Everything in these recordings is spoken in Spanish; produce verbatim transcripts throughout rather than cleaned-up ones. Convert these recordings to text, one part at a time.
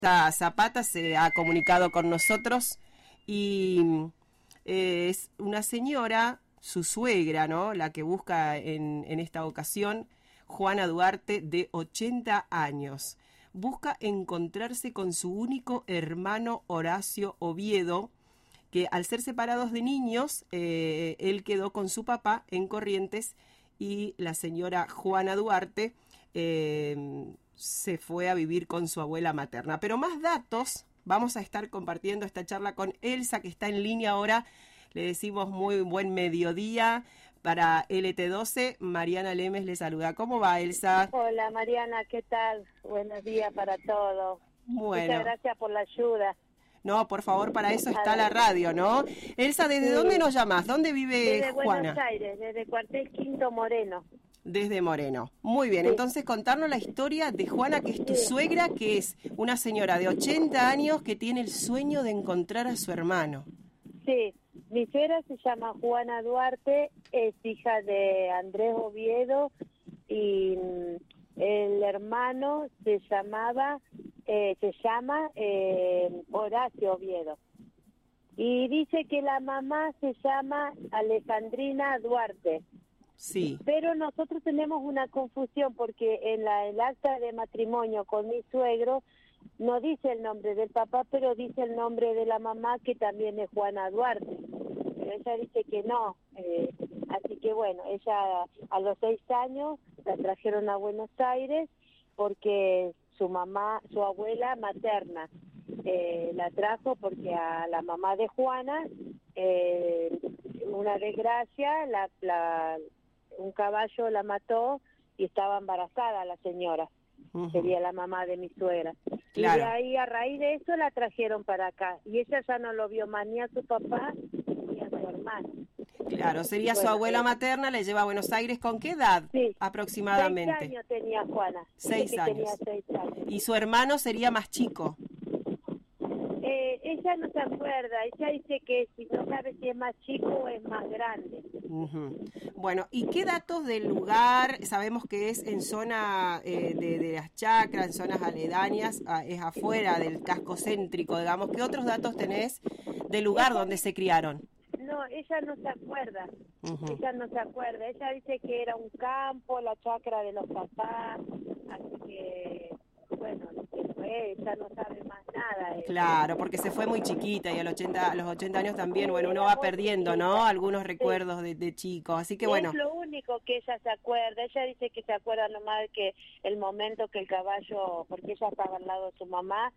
Zapata se ha comunicado con nosotros y eh, es una señora, su suegra, ¿no? La que busca en, en esta ocasión, Juana Duarte, de ochenta años. Busca encontrarse con su único hermano Horacio Oviedo, que al ser separados de niños, eh, él quedó con su papá en Corrientes y la señora Juana Duarte eh, se fue a vivir con su abuela materna. Pero más datos, vamos a estar compartiendo esta charla con Elsa, que está en línea ahora. Le decimos muy buen mediodía para L T doce. Mariana Lemes le saluda. ¿Cómo va, Elsa? Hola, Mariana, ¿qué tal? Buenos días para todos. Bueno. Muchas gracias por la ayuda. No, por favor, para eso está la radio, ¿no? Elsa, ¿desde sí. dónde nos llamas? ¿Dónde vive desde Juana? Buenos Aires, desde Cuartel Quinto Moreno. Desde Moreno. Muy bien, sí. Entonces contarnos la historia de Juana, que es tu sí. suegra, que es una señora de ochenta años que tiene el sueño de encontrar a su hermano. Sí, mi suegra se llama Juana Duarte, es hija de Andrés Oviedo y el hermano se llamaba, eh, se llama eh, Horacio Oviedo. Y dice que la mamá se llama Alejandrina Duarte. Sí. Pero nosotros tenemos una confusión porque en la el acta de matrimonio con mi suegro no dice el nombre del papá, pero dice el nombre de la mamá, que también es Juana Duarte. Pero ella dice que no. Eh, así que bueno, ella a los seis años la trajeron a Buenos Aires porque su mamá, su abuela materna, eh, la trajo porque a la mamá de Juana, eh, una desgracia, la, la un caballo la mató y estaba embarazada la señora. Uh-huh. Sería la mamá de mi suegra. Claro. Y de ahí, a raíz de eso, la trajeron para acá. Y ella ya no lo vio más ni a su papá ni a su hermano. Claro, sería bueno, su abuela eh, materna, le lleva a Buenos Aires. ¿Con qué edad sí, aproximadamente? Seis años tenía Juana. Seis años. Tenía seis años. ¿Y su hermano sería más chico? Eh, ella no se acuerda, ella dice que si no sabe si es más chico o es más grande. Uh-huh. Bueno, ¿y qué datos del lugar? Sabemos que es en zona eh, de, de las chacras, en zonas aledañas, a, es afuera del casco céntrico, digamos. ¿Qué otros datos tenés del lugar ella, donde se criaron? No, ella no se acuerda, uh-huh. ella no se acuerda, ella dice que era un campo, la chacra de los papás, así que... bueno, fue, ella no sabe más nada. Eh. Claro, porque se fue muy chiquita y a los ochenta, a los ochenta años también, bueno, uno va perdiendo, ¿no? Algunos recuerdos sí. de, de chicos, así que bueno. Es lo único que ella se acuerda, ella dice que se acuerda nomás que el momento que el caballo, porque ella estaba al lado de su mamá,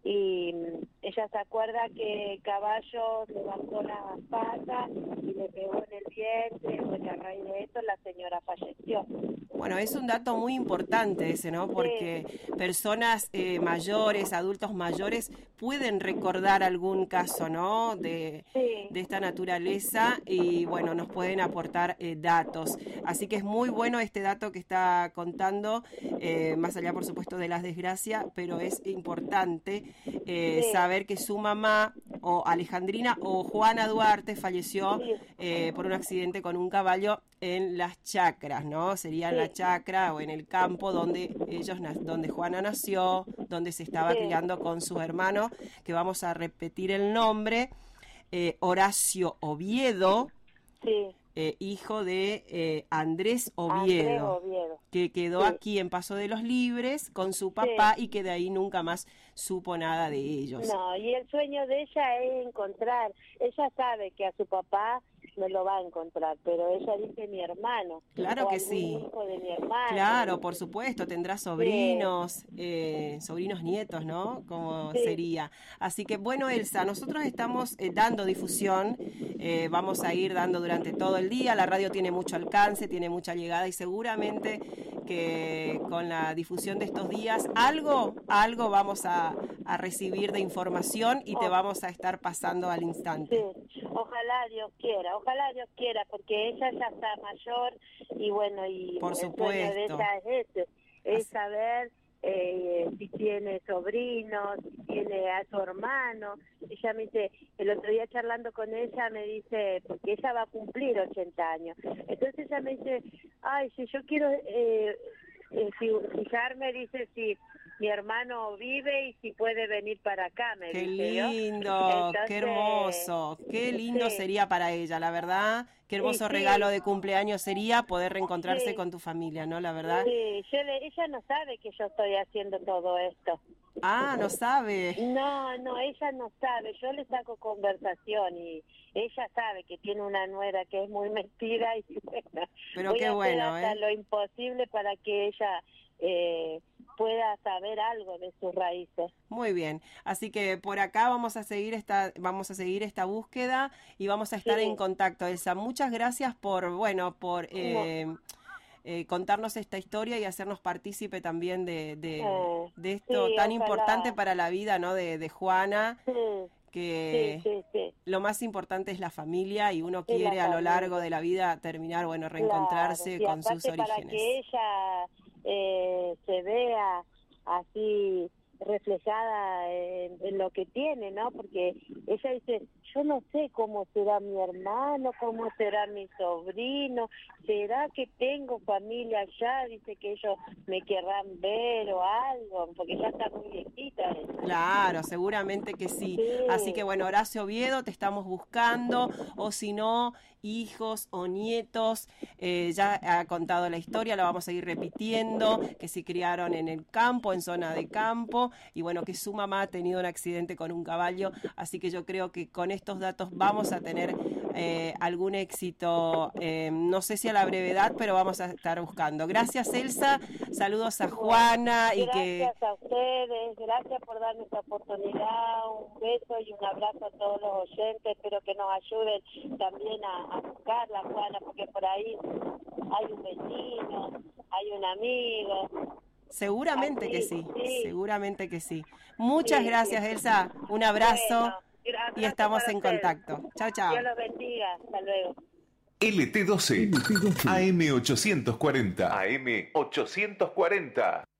y ella se acuerda que el caballo levantó las patas y le pegó en el vientre, porque a raíz de eso la señora falleció. Bueno, es un dato muy importante ese, ¿no? Porque sí. personas eh, mayores, adultos mayores, pueden recordar algún caso, ¿no? De, sí. de esta naturaleza y, bueno, nos pueden aportar eh, datos. Así que es muy bueno este dato que está contando, eh, más allá, por supuesto, de las desgracias, pero es importante eh, sí. saber que su mamá, o Alejandrina o Juana Duarte, falleció sí. eh, por un accidente con un caballo en las chacras, ¿no? Sería en sí. la chacra o en el campo donde ellos, donde Juana nació, donde se estaba sí. criando con sus hermanos, que vamos a repetir el nombre, eh, Horacio Oviedo, sí. eh, hijo de eh, Andrés Oviedo, Andrés Oviedo, que quedó sí. aquí en Paso de los Libres con su papá sí. y que de ahí nunca más supo nada de ellos. No, y el sueño de ella es encontrar, ella sabe que a su papá no lo va a encontrar, pero ella dice mi hermano. Claro que sí. Hijo de mi hermano. Claro, por supuesto, tendrá sobrinos, sí. eh, sobrinos nietos, ¿no? Como sí. sería. Así que bueno, Elsa, nosotros estamos eh, dando difusión, eh, vamos a ir dando durante todo el día, la radio tiene mucho alcance, tiene mucha llegada y seguramente que con la difusión de estos días algo, algo vamos a, a recibir de información y oh. te vamos a estar pasando al instante. Sí. Ojalá Dios quiera, ojalá Dios quiera, porque ella ya está mayor y bueno, y por el supuesto. sueño de ella es ese, es saber eh, si tiene sobrinos, si tiene a su hermano. Ella me dice, el otro día charlando con ella me dice, porque ella va a cumplir ochenta años, entonces ella me dice, ay, si yo quiero eh, eh, fijarme, dice, si mi hermano vive y si puede venir para acá, me Qué dice yo. lindo, Entonces, qué hermoso, qué lindo sí. sería para ella, la verdad. Qué hermoso Sí, sí. regalo de cumpleaños sería poder reencontrarse Sí. con tu familia, ¿no? La verdad. Sí, yo le, ella no sabe que yo estoy haciendo todo esto. Ah, no sabe. No, no, ella no sabe. Yo le saco conversación y ella sabe que tiene una nuera que es muy metida y bueno, Pero voy qué a bueno, hacer hasta ¿eh? lo imposible para que ella eh, pueda saber algo de sus raíces. Muy bien, así que por acá vamos a seguir esta, vamos a seguir esta búsqueda y vamos a estar Sí. en contacto, Elsa. Muchas gracias por, bueno, por eh, eh, contarnos esta historia y hacernos partícipe también de, de, Eh, de esto sí, tan ojalá. importante para la vida, ¿no? De, de Juana, Sí, que sí, sí, sí. lo más importante es la familia y uno Es la quiere a lo largo familia. de la vida terminar, bueno, Claro, reencontrarse y con sus aparte para orígenes. que ella eh, se vea así reflejada en, en lo que tiene, ¿no? Porque ella dice, yo no sé cómo será mi hermano, cómo será mi sobrino, será que tengo familia allá, dice que ellos me querrán ver o algo, porque ya está muy viejita ella. Claro, seguramente que sí. Sí. Así que bueno, Horacio Oviedo, te estamos buscando, o si no, hijos o nietos, eh, ya ha contado la historia, la vamos a ir repitiendo, que se criaron en el campo, en zona de campo, y bueno, que su mamá ha tenido un accidente con un caballo, así que yo creo que con estos datos vamos a tener eh, algún éxito, eh, no sé si a la brevedad, pero vamos a estar buscando. Gracias, Elsa, saludos a Juana y que... Gracias a ustedes, gracias por darme esta oportunidad, un beso y un abrazo a todos los oyentes, espero que nos ayuden también a, a buscarla, Juana, porque por ahí hay un vecino, hay un amigo. Seguramente Así, que sí, sí. seguramente que sí. Muchas Sí, gracias, sí. Elsa, un abrazo Bueno, un abrazo y estamos para en ustedes. contacto. Chao, chao. Dios los bendiga, hasta luego. L T doce, A M ochocientos cuarenta. A M ochocientos cuarenta.